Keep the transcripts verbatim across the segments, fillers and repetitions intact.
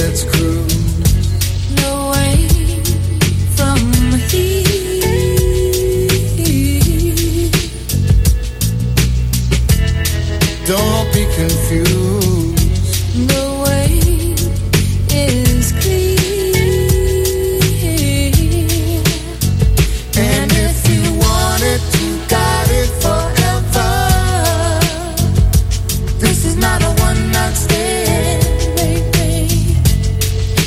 let's cruise. No way from here. Don't be confused. The way is clear. And if you want it, you got it forever. This is not a one night stand, baby.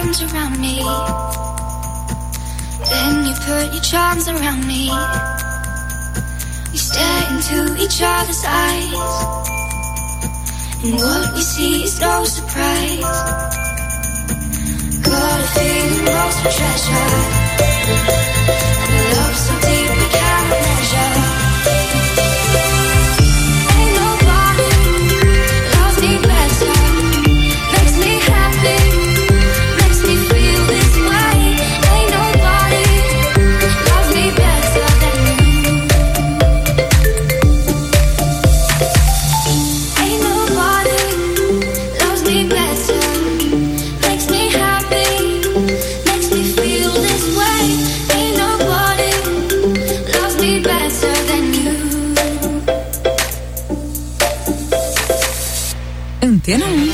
arms around me. Then you put your charms around me. We stare into each other's eyes, and what we see is no surprise. Got a feeling lost for treasure, and a love so deep we can't measure. Ain't nobody loves me better, makes me happy, makes me feel this way. Ain't nobody loves me better than you. Ain't nobody loves me better, makes me happy, makes me feel this way. Ain't nobody loves me better than you. Antena um.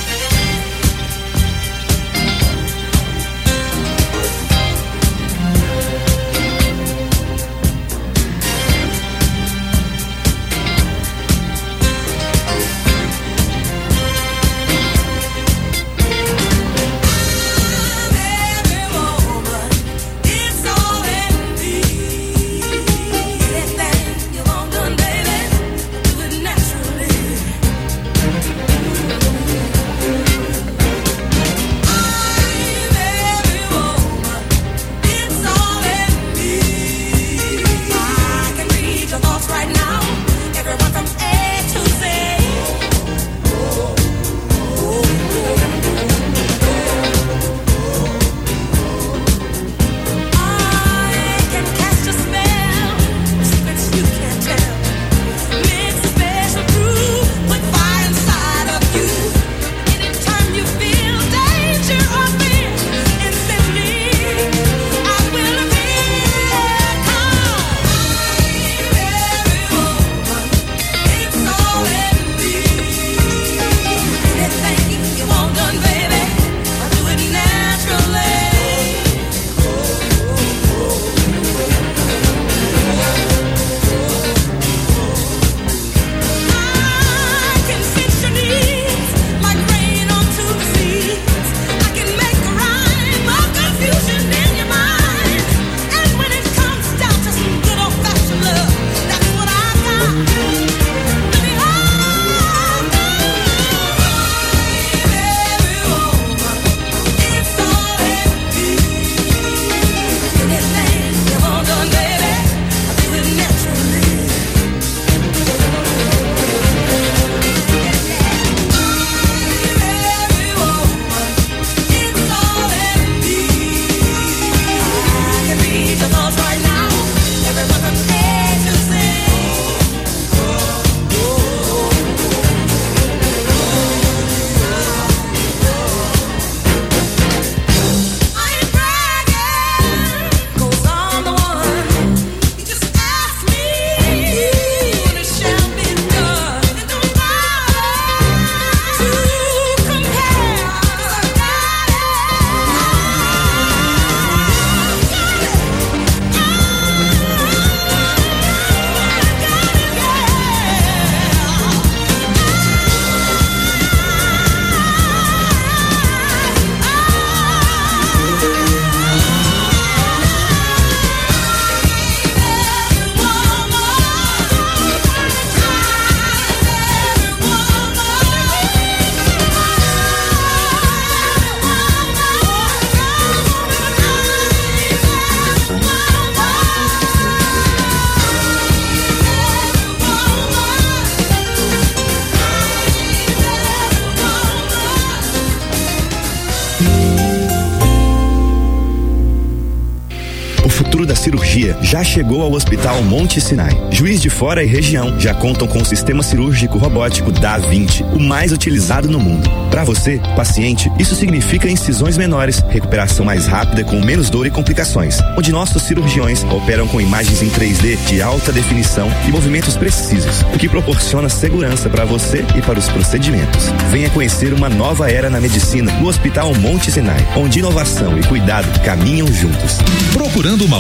cirurgia já chegou ao Hospital Monte Sinai. Juiz de Fora e região já contam com o sistema cirúrgico robótico Da Vinci, o mais utilizado no mundo. Para você, paciente, isso significa incisões menores, recuperação mais rápida com menos dor e complicações, onde nossos cirurgiões operam com imagens em três D de alta definição e movimentos precisos, o que proporciona segurança para você e para os procedimentos. Venha conhecer uma nova era na medicina no Hospital Monte Sinai, onde inovação e cuidado caminham juntos. Procurando uma loja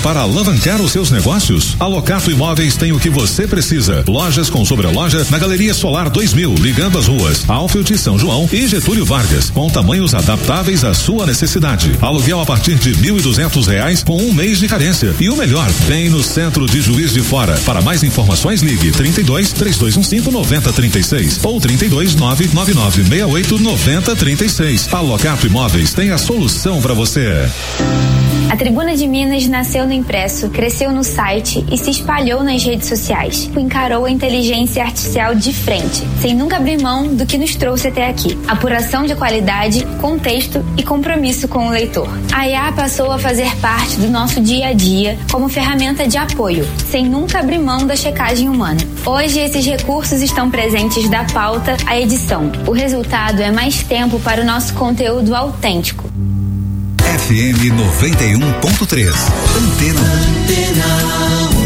para alavancar os seus negócios? A Locato Imóveis tem o que você precisa. Lojas com sobreloja na Galeria Solar dois mil, ligando as ruas Alfield e São João e Getúlio Vargas, com tamanhos adaptáveis à sua necessidade. Aluguel a partir de mil e duzentos reais com um mês de carência. E o melhor, bem no centro de Juiz de Fora. Para mais informações, ligue trinta e dois, três dois um cinco, nove zero três seis ou trinta e dois, nove nove nove seis oito, nove zero três seis. A Locato Imóveis tem a solução para você. A Tribuna de Minas nasceu no impresso, cresceu no site e se espalhou nas redes sociais. Encarou a inteligência artificial de frente, sem nunca abrir mão do que nos trouxe até aqui. Apuração de qualidade, contexto e compromisso com o leitor. A I A passou a fazer parte do nosso dia a dia como ferramenta de apoio, sem nunca abrir mão da checagem humana. Hoje, esses recursos estão presentes da pauta à edição. O resultado é mais tempo para o nosso conteúdo autêntico. F M noventa e um ponto três. Antena um.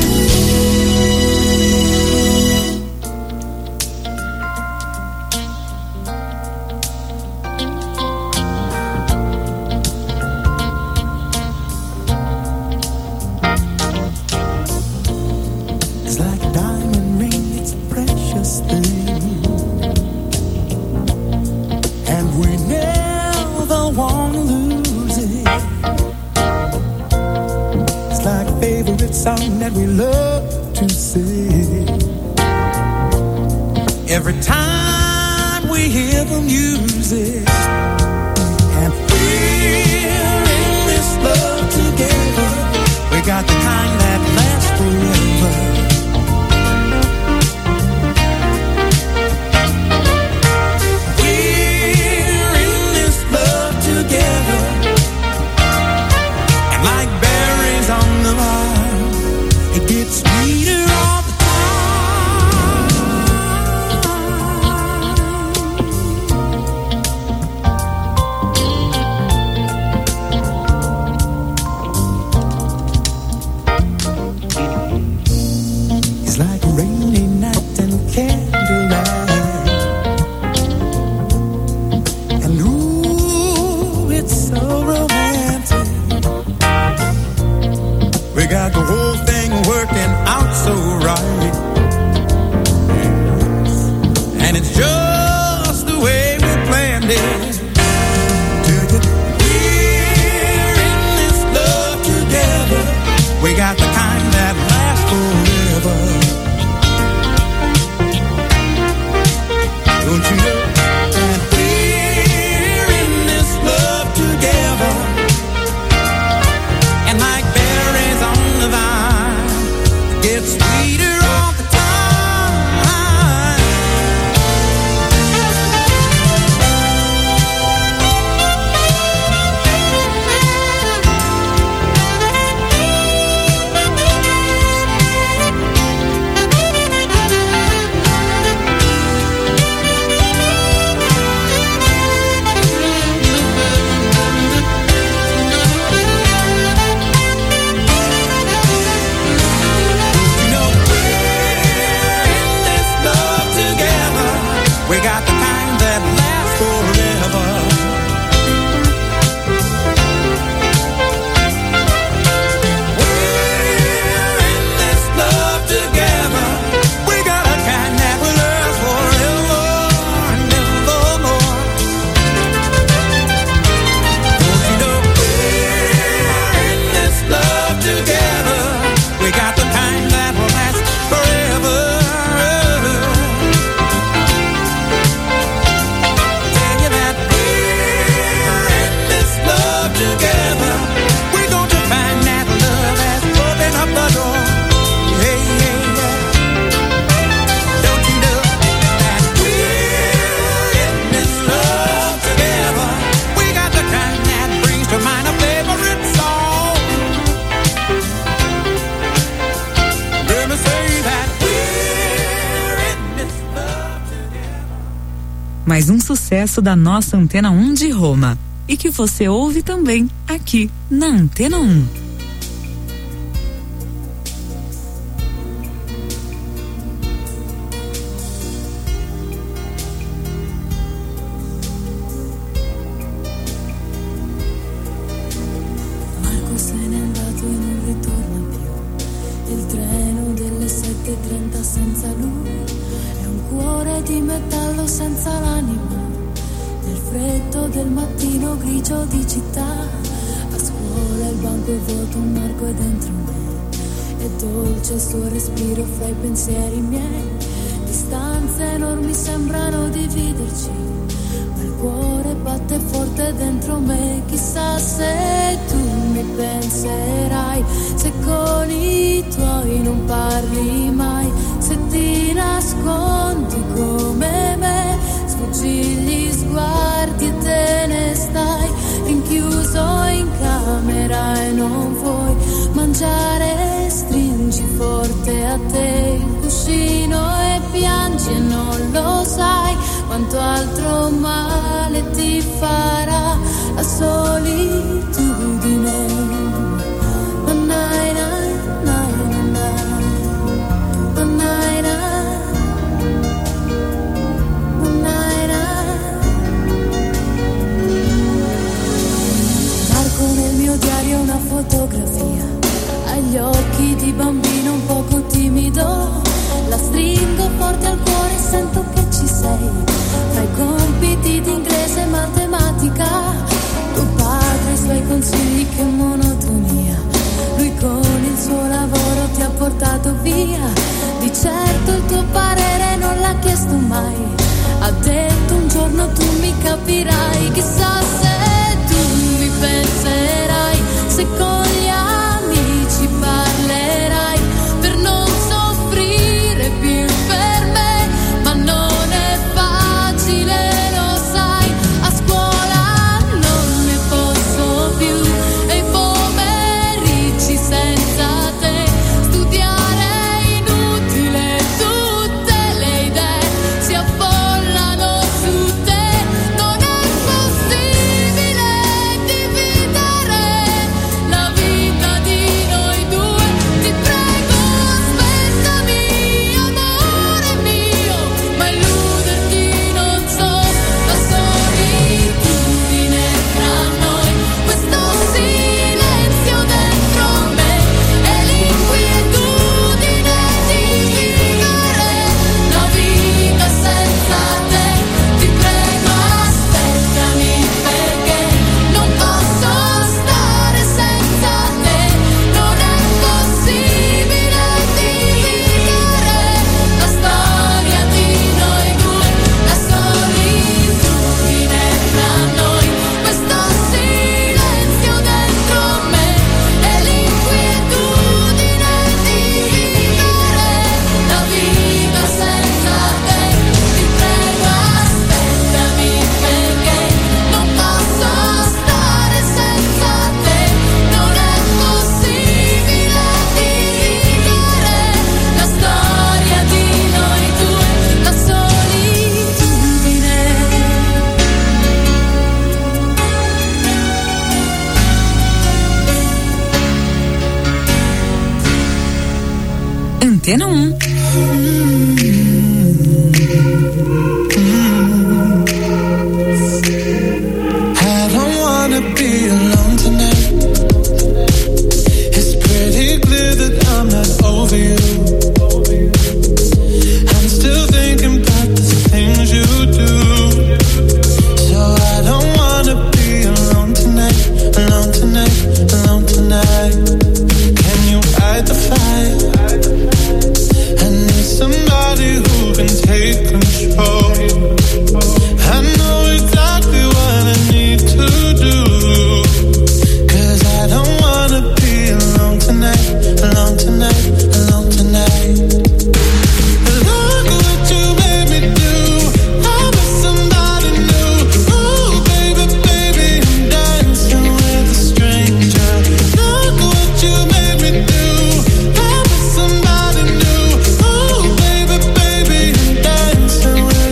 It's like a diamond ring, it's a precious thing, and we never wanna lose it. It's like a favorite song that we love to sing. Every time we hear the music, and we're in this love together. We got the kind that lasts forever. We're in this love together, and like berries on the vine, it gets sweeter all the It's like a rainy night and candlelight, and ooh, it's so romantic. We got the whole thing working out so right, and it's just the way we planned it. We're in this love together. We got the kind that lasts forever. Don't you know that we're in this love together? And like berries on the vine, it gets sweeter all the time. You know we're in this love together. We got the kind that lasts forever. We're in this love together. We got a kind that will last forever and evermore. Don't you know we're in this love together? We got the kind that will last forever. Tell you that we're in this love together. We're going to find that love has opened up the door. Hey, yeah, yeah. Don't you know that we're in this love together? We got the kind that brings to mind a favorite song. Let me say that we're in this love together. Mais um sucesso da nossa Antena um de Roma. E que você ouve também aqui na Antena um. Marco se n'è andato e non di metallo senza l'anima, nel freddo del mattino grigio di città. A scuola il banco è vuoto, un marco è dentro me, è dolce il suo respiro fra i pensieri miei. Distanze enormi sembrano dividerci, ma il cuore batte forte dentro me. Chissà se tu mi penserai, se con i tuoi non parli mai, se ti nascondi come me, sfuggi gli sguardi e te ne stai rinchiuso in camera e non vuoi mangiare, stringi forte a te il cuscino e piangi e non lo sai quanto altro male ti farà la solitudine. Diario una fotografia, agli occhi di bambino un poco timido, la stringo forte al cuore e sento che ci sei, tra i compiti di inglese e matematica, tuo padre e i suoi consigli, che monotonia, lui con il suo lavoro ti ha portato via, di certo il tuo parere non l'ha chiesto mai, ha detto un giorno tu mi capirai. Chissà se tu mi penserai, se con gli amici parlerai, per non soffrire più per me, ma non è facile, lo sai, a scuola non ne posso più, e i pomeriggi senza te, studiare è inutile, tutte le idee si affollano su te, non è possibile dividere la vita di noi due, ti prego aspettami amore mio, ma illuderti non so, la solitudine tra noi, questo silenzio dentro me e l'inquietudine di vivere la vita senza te, ti prego aspettami perché non posso stare senza te, non è possibile dividere la storia di noi due, la solitudine tra noi, questo silenzio dentro me e l'inquietudine di vivere la vita senza te, ti prego aspettami perché non posso stare senza te, non è possibile dividere la storia di noi due, la solitudine. Antena um. I don't wanna be alone tonight. It's pretty clear that I'm not over you. I'm still thinking about the things you do. So I don't wanna be alone tonight, alone tonight, alone tonight. Can you fight the fire? I need somebody who can take control. I know exactly what I need to do, 'cause I don't wanna be alone tonight, alone tonight, alone tonight. Look what you made me do, I'm with somebody new. Oh baby, baby, I'm dancing with a stranger. Look what you made me do, I'm with somebody new. Oh baby, baby, I'm dancing with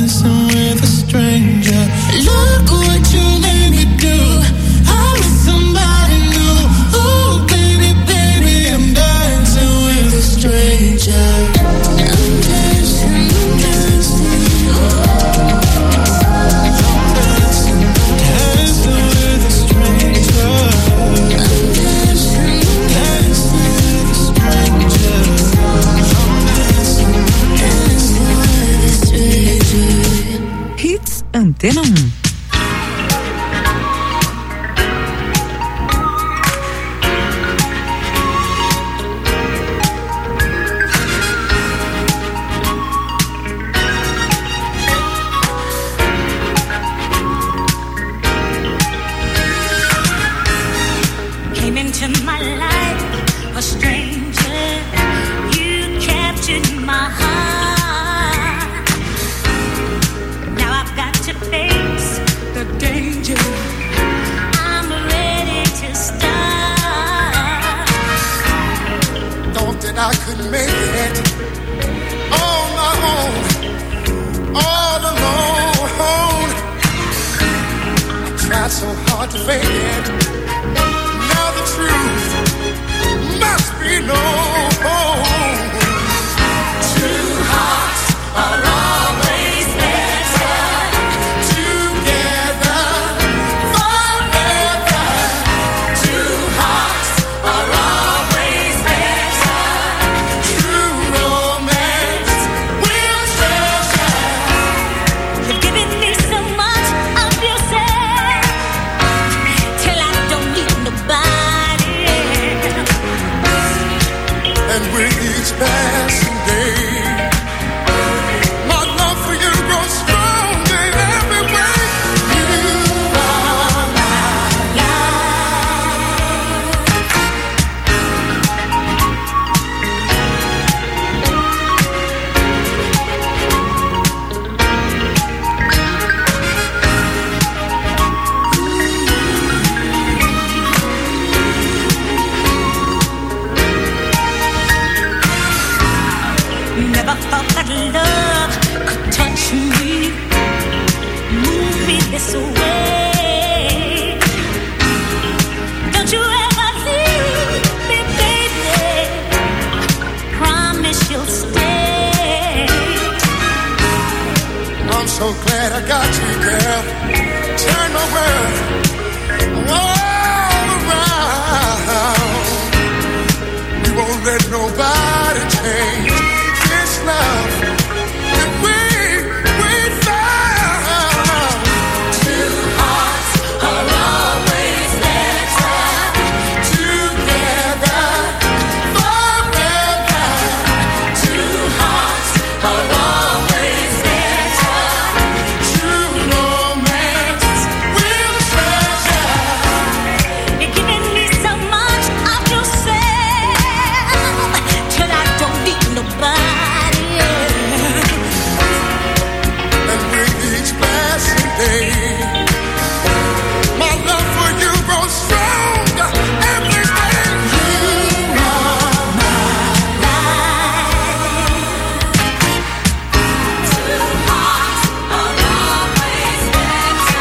dancing with a stranger. Look what you made me do. I'm with somebody new. Ooh, baby, baby, I'm dancing with a stranger. I'm dancing, I'm dancing. I'm dancing, dancing with a stranger. I'm dancing, dancing with a stranger. Hits Antena um. Came into my life a stranger. You captured my heart. Now I've got to face the danger. I'm ready to start. Thought that I could make it on my own, all alone. I tried so hard to fake it. Now the truth must be known. Two hearts are always better together forever. Two hearts are always better. True romance will treasure. You've given me so much of yourself till I don't need nobody. And with each passing day, my love for you grows stronger in every way. You are my Never thought that love could touch me, move me this way. Don't you ever leave me, baby. Promise you'll stay. I'm so glad I got you, girl. Turn my world all around. We won't let nobody change this love that we we found. Two hearts are always better together forever. Two hearts are always better. True romance will treasure. You're giving me so much of yourself till I don't need nobody. And with each passing day, my love for you grows stronger every day. You are my life. Two hearts are always better.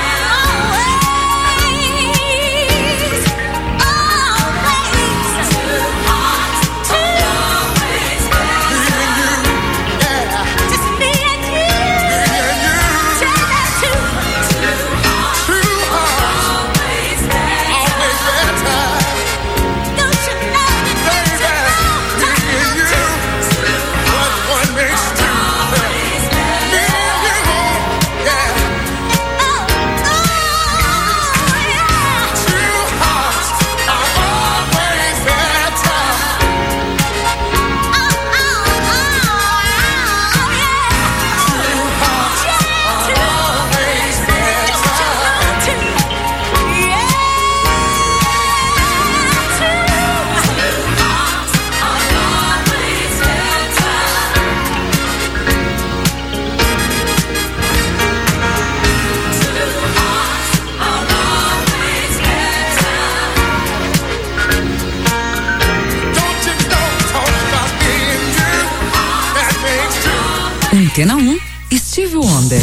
Always, always. Two hearts are always better. Me and you, yeah. Just me and you. Me and you. Two hearts, Two hearts always better. always better. Don't you know that? Baby, me and you. What one makes two. Me and you, yeah. Two hearts are always better. Two hearts are always better. Don't you know, talk about me and you. That makes two. Antena um, Steve Steve Wonder.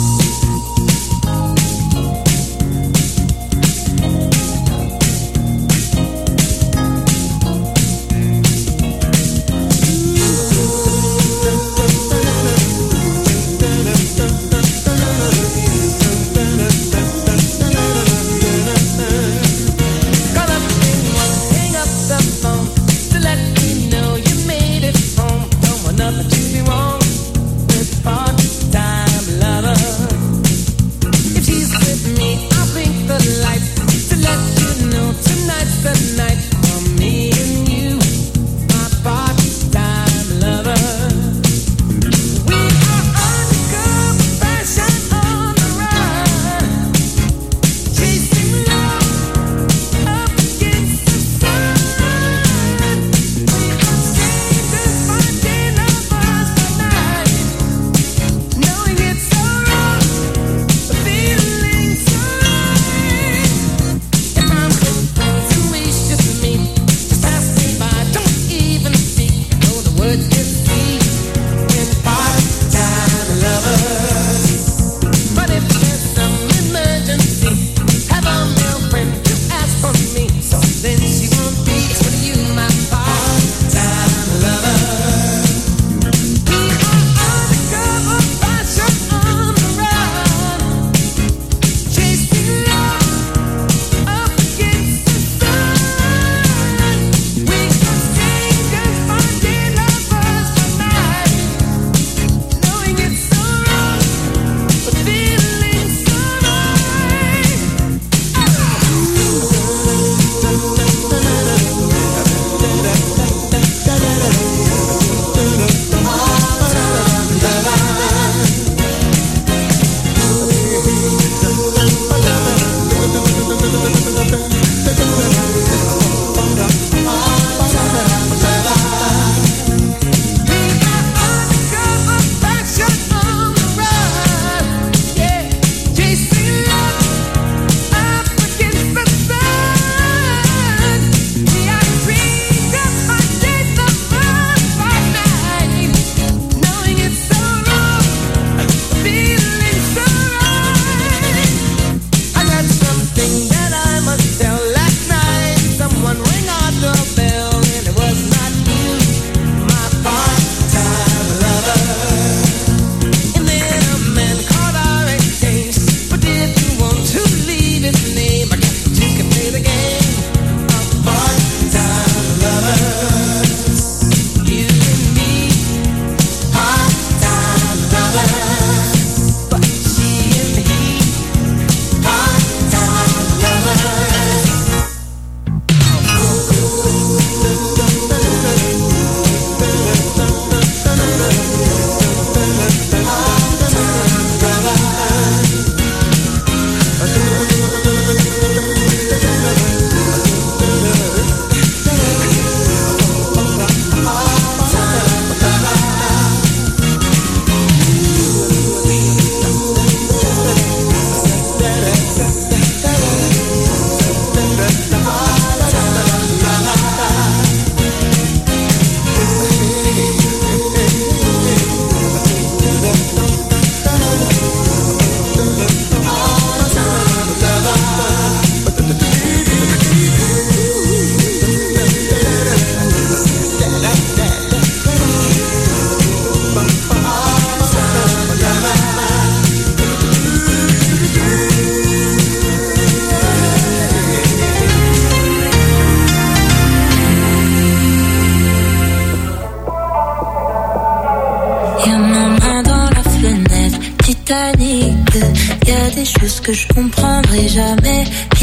des choses que je comprendrai jamais.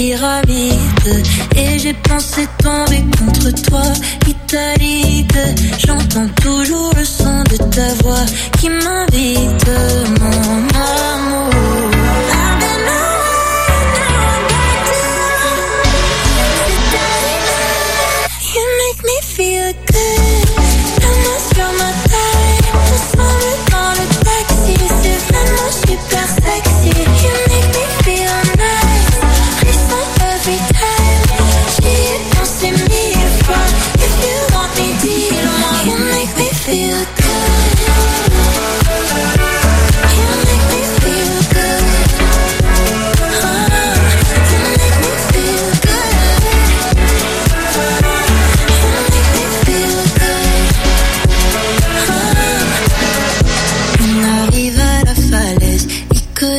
Pyramide, et j'ai pensé tomber contre toi. Italique, j'entends toujours le son de ta voix qui m'invite, mon amour. Feel good, la main sur ma taille, ensemble dans le taxi, c'est vraiment super sexy. You make me feel nice, frisson every time. J'y ai pensé mille fois, if you want me, dis-le-moi. You make me feel good, you make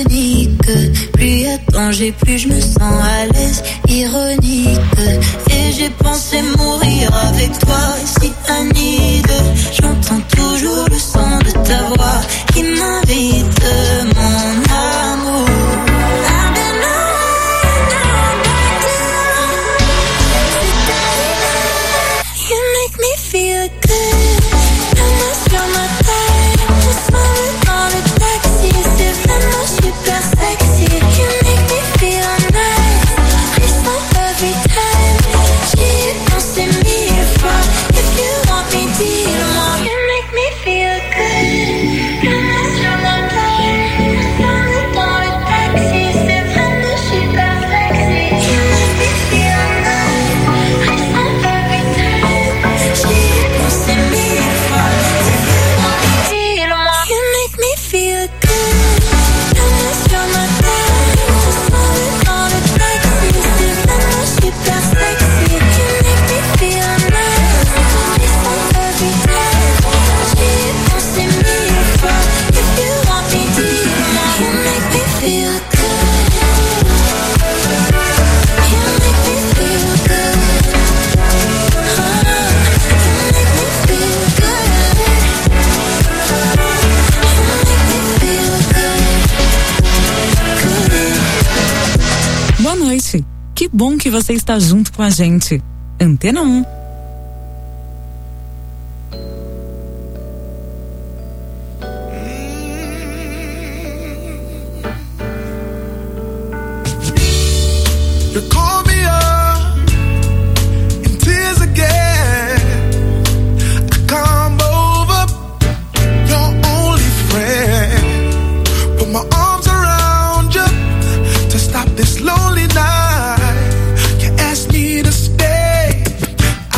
chronique. Plus y a de danger, plus je me sens à l'aise, ironique. Et j'ai pensé mourir avec toi, si Anide. J'entends toujours le son de ta voix qui m'invite, mon amour. Feel good, la main sur ma taille, on se marre dans le taxi, c'est vraiment super sexy. You make me feel nice, frisson every time. J'y ai pensé mille fois, if you want me, dis-le-moi. You make me feel good, la main sur ma taille, on se marre dans le taxi, c'est vraiment super sexy. You make me feel nice, frisson every time. Boa noite. Que bom que você está junto com a gente. Antena um. You call me up in tears again. I come over, your only friend. Put my arms around you to stop this lonely night. You asked me to stay,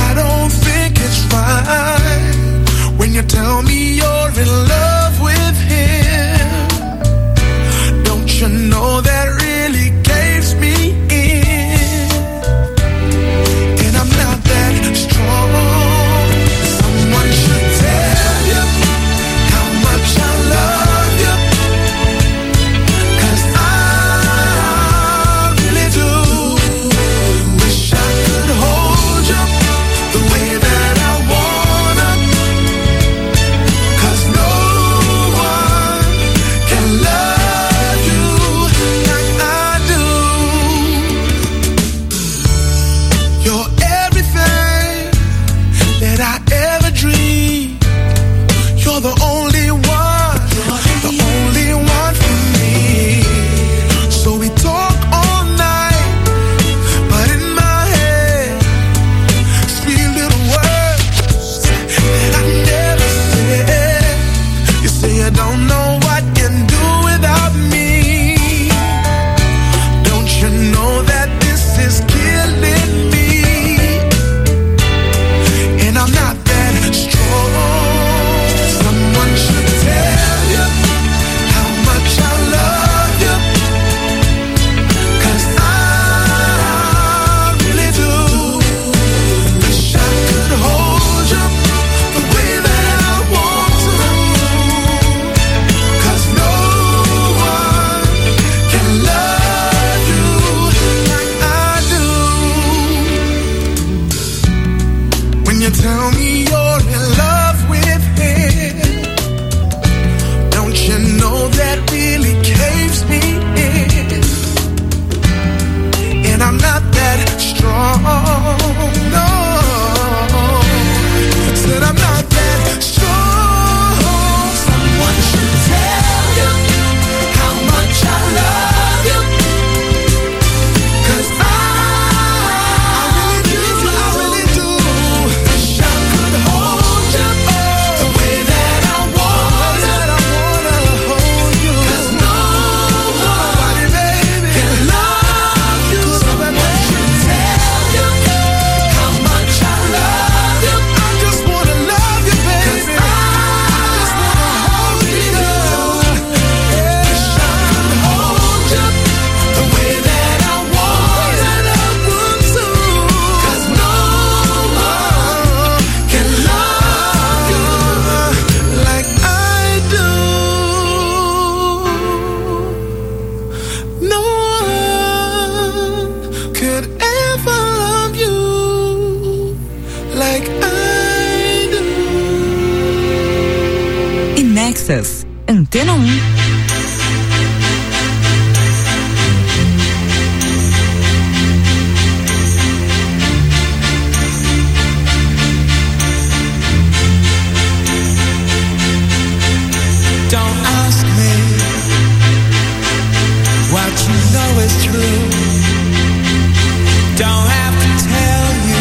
terças. Antena um. Don't ask me what you know is true. Don't have to tell you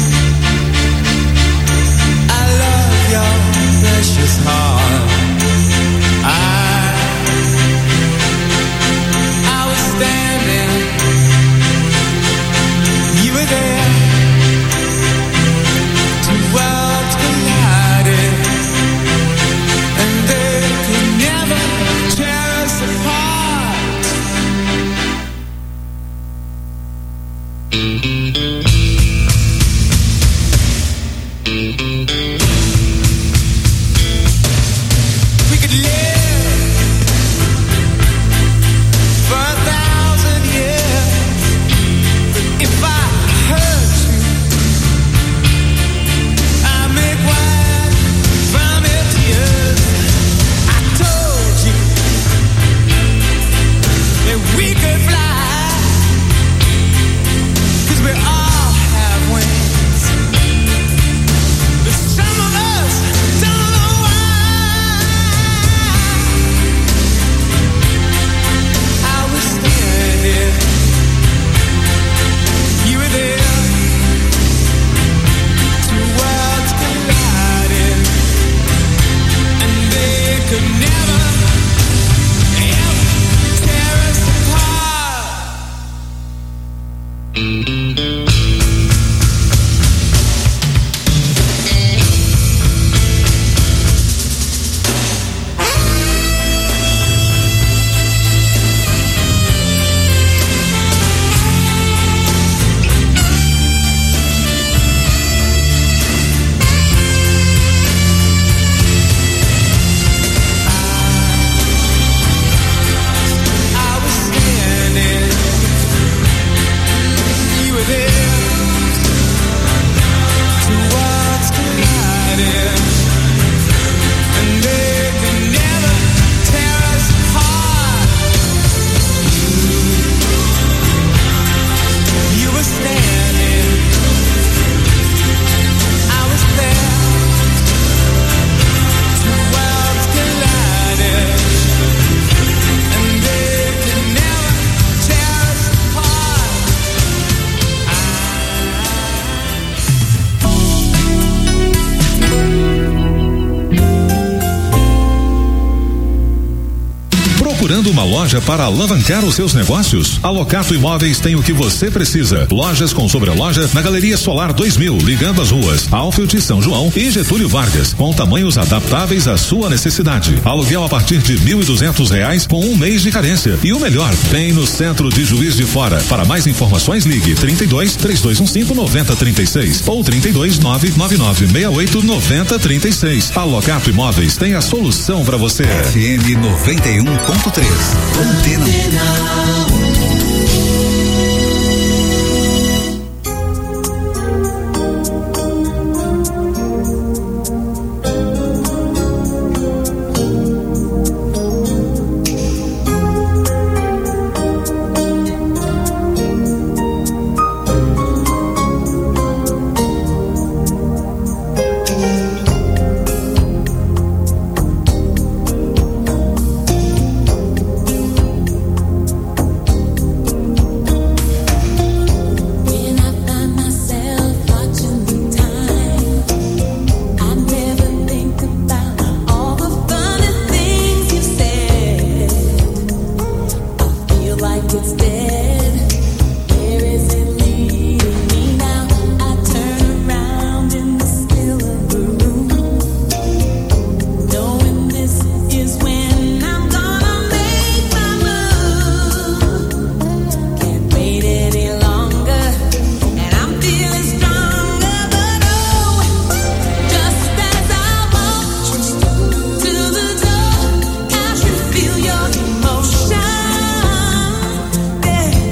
I love your precious heart. I I was standing, you were there. Two worlds collided, and they could never tear us apart. We could live for a thousand years, but if I hurt you, I make wine from your tears. I told you that we could fly, 'cause we all have wings, but some of us don't know why. I was standing, you were there. Two worlds collided, and they could never, ever tear us apart. I was standing, you were there. Two worlds collided, and they could never tear us apart. You were standing, I was there. Two worlds collided, and they could never tear us apart. Procurando uma loja para alavancar os seus negócios? A Locato Imóveis tem o que você precisa. Lojas com sobreloja na Galeria Solar dois mil, ligando as ruas Alfield, São João e Getúlio Vargas, com tamanhos adaptáveis à sua necessidade. Aluguel a partir de mil e duzentos reais com um mês de carência. E o melhor, tem no centro de Juiz de Fora. Para mais informações, ligue trinta e dois, três dois um cinco, nove zero três seis ou trinta e dois, nove nove nove seis oito, nove zero três seis. A Locato Imóveis tem a solução para você. F M noventa e um ponto três. Antena um. Yeah.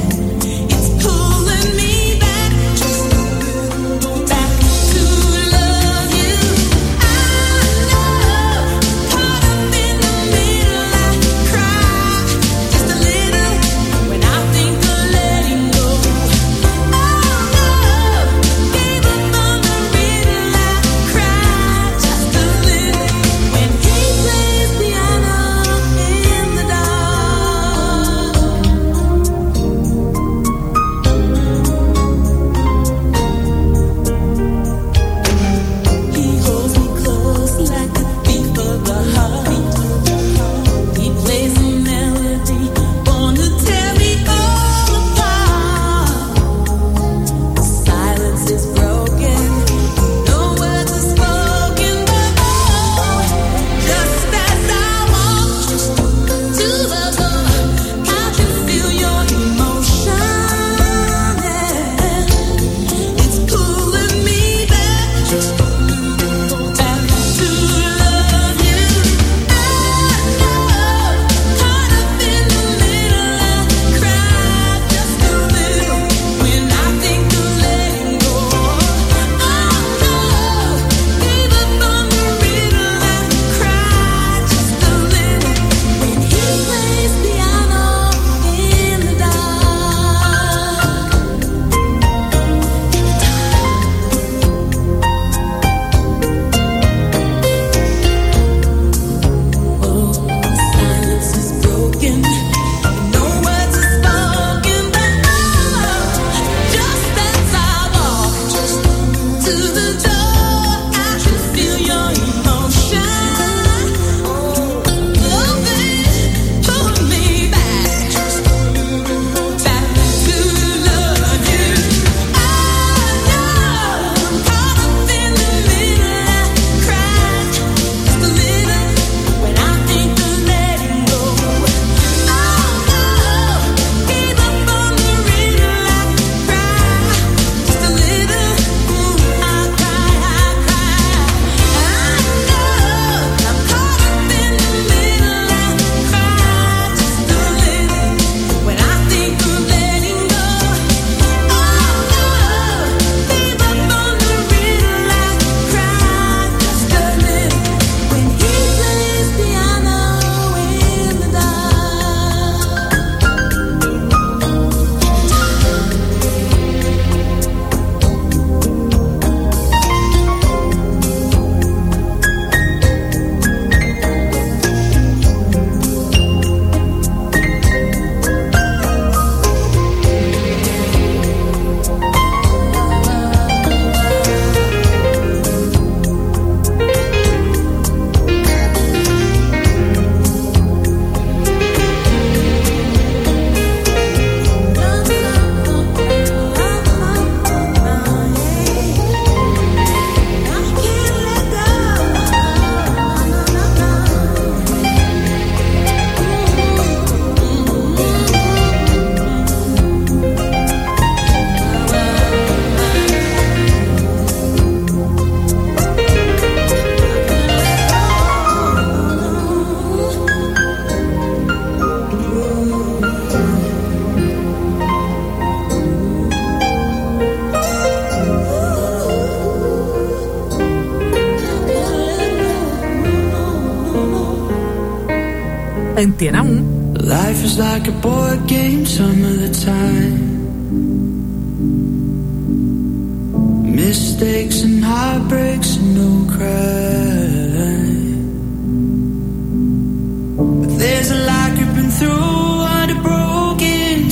Antena um. Life is like a board game some of the time. Mistakes and heartbreaks and no crime. But there's a light creeping through under broken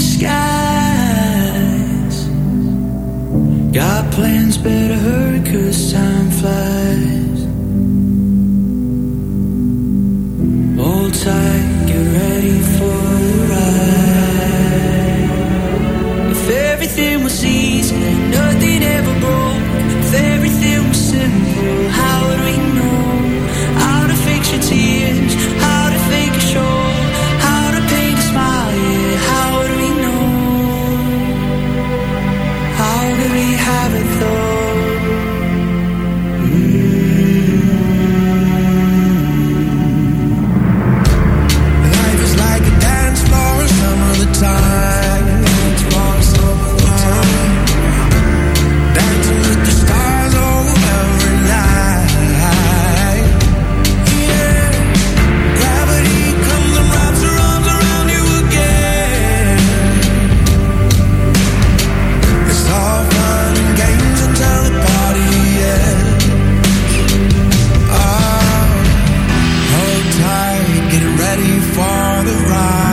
skies. Got plans, better hurry 'cause time flies. Hold tight, get ready for the ride. If everything was easy, nothing ever broke. If everything was simple, how would we know? How to fix your tears, how to fake a show, how to paint a smile, yeah, how would we know? How could we have it though? Time, dancing with the stars, oh, every night. Yeah, gravity comes and wraps her arms around you again. It's all fun and games until the party ends. Oh, hold tight, get ready for the ride.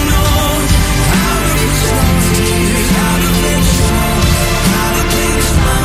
Smile.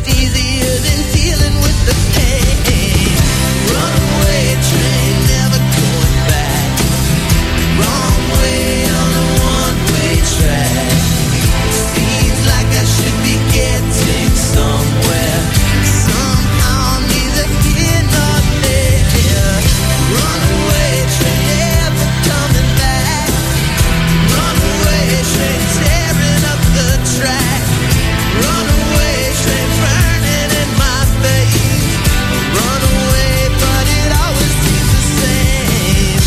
easier than dealing with the pain. Runaway train, never going back. Wrong way on a one-way track. Seems like I should be getting somewhere. Somehow I'm neither here nor there. Runaway train, never coming back. Runaway train, tearing up the track. Runaway train, burning in my face. Runaway, but it always seems the same.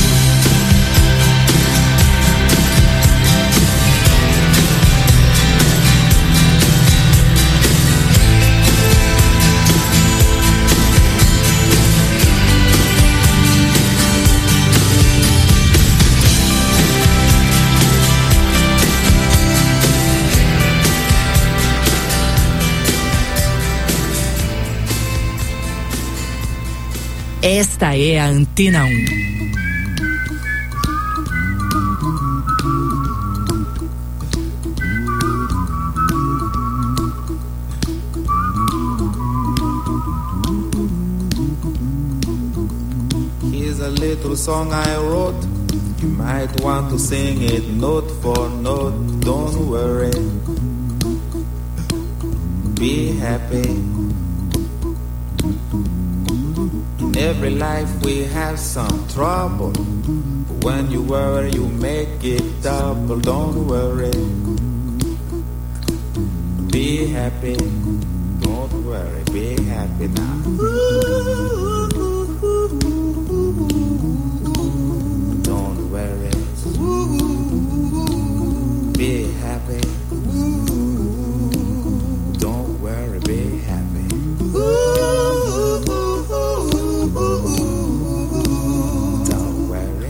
Esta é a Antena um. Here's a little song I wrote. You might want to sing it note for note. Don't worry. Be happy. In every life we have some trouble. But when you worry, you make it double. Don't worry. Be happy. Don't worry. Be happy now. Don't worry. Be happy. Don't worry. Be happy. Don't worry.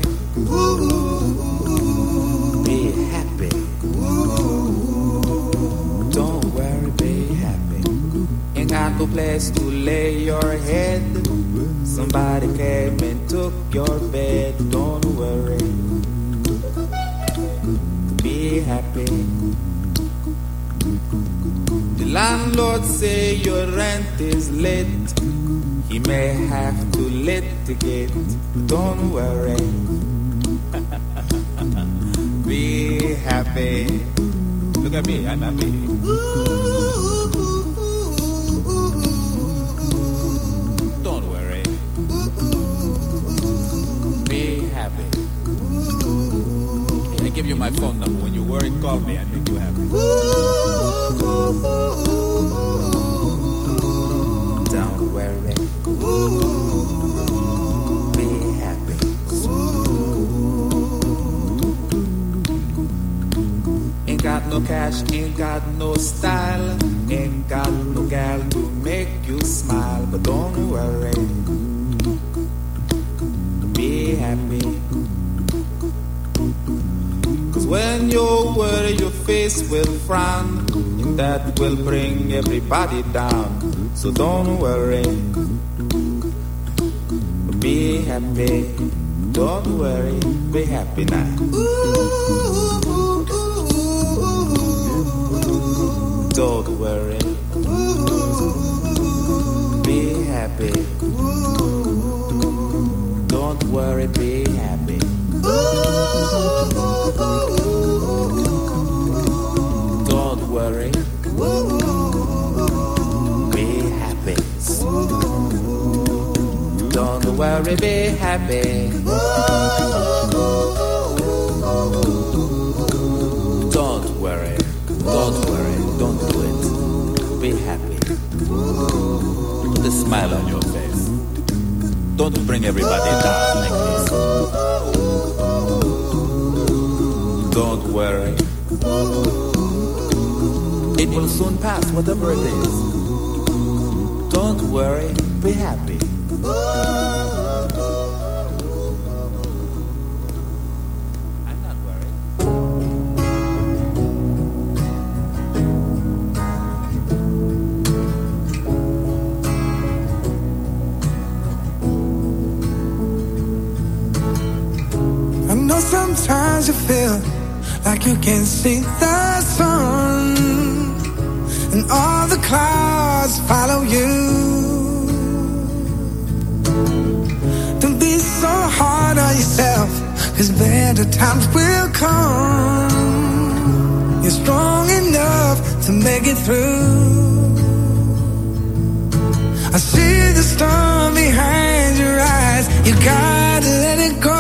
Be happy. Don't worry, be happy. Ain't got no place to lay your head. Somebody came and took your bed. Don't worry. Be happy. The landlord say your rent is late. He may have to litigate. Don't worry. Be happy. Look at me, I'm happy. Don't worry. Be happy. I give you my phone number. When you worry, call me. I make you happy. Don't worry. Be happy. Ain't got no cash, ain't got no style, ain't got no gal to make you smile. But don't worry. Be happy. Cause when you worry, your face will frown, and that will bring everybody down. So don't worry. Be happy. Don't worry. Be happy now. Don't worry. Be happy. Don't worry. Be happy. Don't worry. Be happy. Don't worry, be happy. Don't worry, don't worry, don't do it. Be happy. Put a smile on your face. Don't bring everybody down like this. Don't worry. It will soon pass, whatever it is. Don't worry, be happy. I'm not worried. I know sometimes you feel like you can't see the sun, and all the clouds follow you. Don't be so hard on yourself, 'cause better times will come. You're strong enough to make it through. I see the storm behind your eyes. You gotta let it go.